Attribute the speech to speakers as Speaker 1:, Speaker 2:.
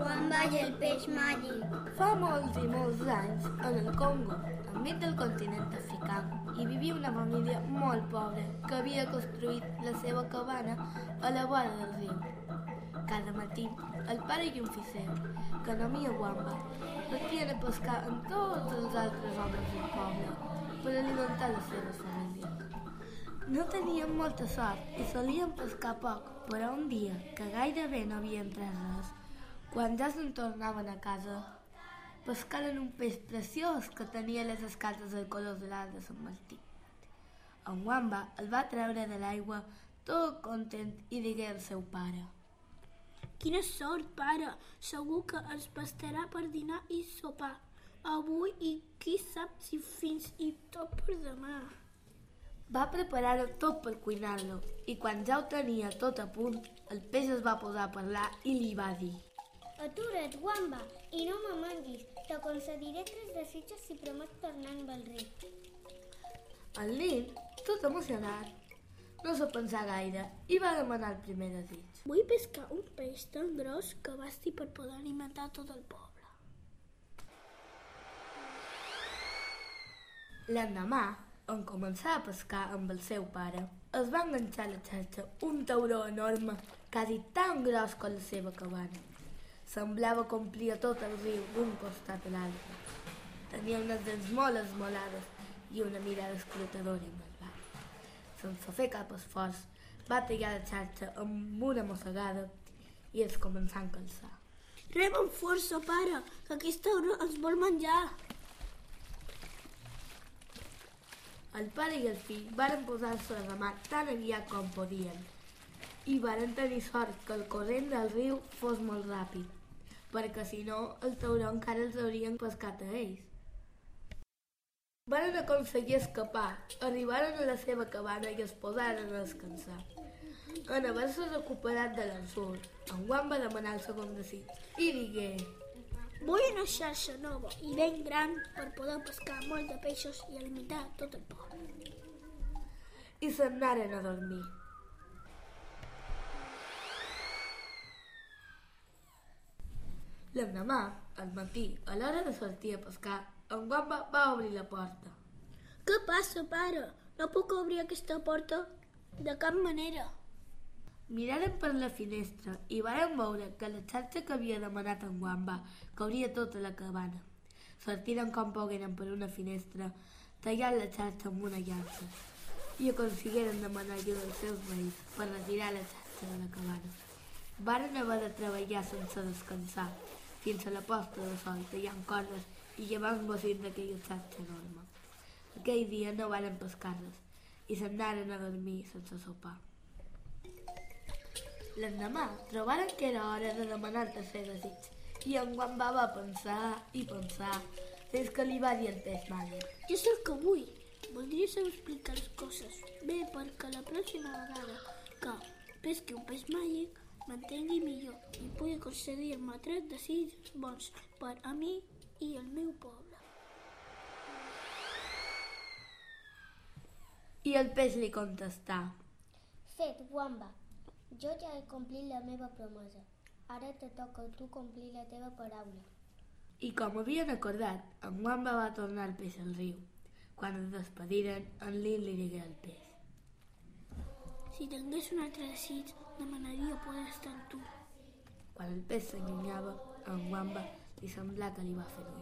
Speaker 1: Wamba i el peix màgic.
Speaker 2: Fa molts i molts anys, en el Congo, enmig del continent africà, hi vivia una família molt pobra que havia construït la seva cabana a la vora del riu. Cada matí, el pare i un fisser, que nomia Wamba, partien a pescar amb tots els altres homes del poble per alimentar les seves famílies. No tenien molta sort i solien pescar poc, però un dia, que gairebé no havien pres res, quan ja se'n tornaven a casa, pescaren un peix preciós que tenia les escates del color de l'art de Sant Martí. En Wamba el va treure de l'aigua tot content i digué al seu pare:
Speaker 3: Quina sort, pare! Segur que ens bastarà per dinar i sopar avui i qui sap si fins i tot per demà.
Speaker 2: Va preparar-ho tot per cuinar-lo i quan ja ho tenia tot a punt, el peix es va posar a parlar i li va dir:
Speaker 1: Atura't, Wamba, i no m'amanguis. Te concediré 3 desitjos si promets tornar amb el riu.
Speaker 2: El nen, tot emocionat, no s'ho pensà gaire i va demanar el primer desig.
Speaker 3: Vull pescar un peix tan gros que basti per poder alimentar tot el poble.
Speaker 2: L'endemà, en començar a pescar amb el seu pare, es va enganxar a la xarxa un tauró enorme, quasi tan gros com la seva cabana. Semblava que omplia tot el riu d'un costat a l'altre. Tenia unes dents molt esmolades i una mirada escrutadora i malvada. Sense fer cap esforç, va tallar la xarxa amb una mossegada i es començà a encalçar.
Speaker 3: Rema amb força, pare, que aquest tauró ens vol menjar.
Speaker 2: El pare i el fill varen posar-se a remar tan aviat com podien i varen tenir sort que el corrent del riu fos molt ràpid, perquè si no el tauró encara els haurien pescat a ells. Varen aconseguir escapar, arribaren a la seva cabana i es posaren a descansar. En haver-se recuperat de l'ensurt, en Juan va demanar el segon desig i digué:
Speaker 3: Vull una xarxa nova i ben gran per poder pescar molt de peixos i alimentar tot el poble.
Speaker 2: I se'n anaren a dormir. L'endemà, al matí, a l'hora de sortir a pescar, en Wamba va obrir la porta.
Speaker 3: Què passa, pare? No puc obrir aquesta porta de cap manera.
Speaker 2: Miraren per la finestra i varen veure que la xarxa que havia demanat en Wamba cobria tota la cabana. Sortiren com pogueren per una finestra, tallant la xarxa amb una llança i aconseguiren demanar ajuda als seus veïns per retirar la xarxa de la cabana. Varen haver de treballar sense descansar fins a la posta de sol, tallant cordes i llevant bocins d'aquella xarxa enorme. Aquell dia no varen pescar res i se'n anaren a dormir sense sopar. L'endemà trobaren que era hora de demanar el tercer desig i en Wamba va pensar i pensar fins que li va dir el peix màgic:
Speaker 3: Jo sé el que vull. Voldria saber explicar les coses bé perquè la pròxima vegada que pesqui un peix màgic m'entengui millor i pugui concedir-me 3 desitjos bons per a mi i el meu poble.
Speaker 2: I el peix li contestà:
Speaker 1: Fet, Wamba. Jo ja he complit la meva promesa. Ara te toca a tu complir la teva paraula.
Speaker 2: I com havien acordat, en Wamba va tornar el peix al riu. Quan es despediren, en Lin li digué al peix:
Speaker 3: Si tingués un altre desig, demanaria poder estar amb tu.
Speaker 2: Quan el peix s'allunyava, en Wamba li semblà que li va fer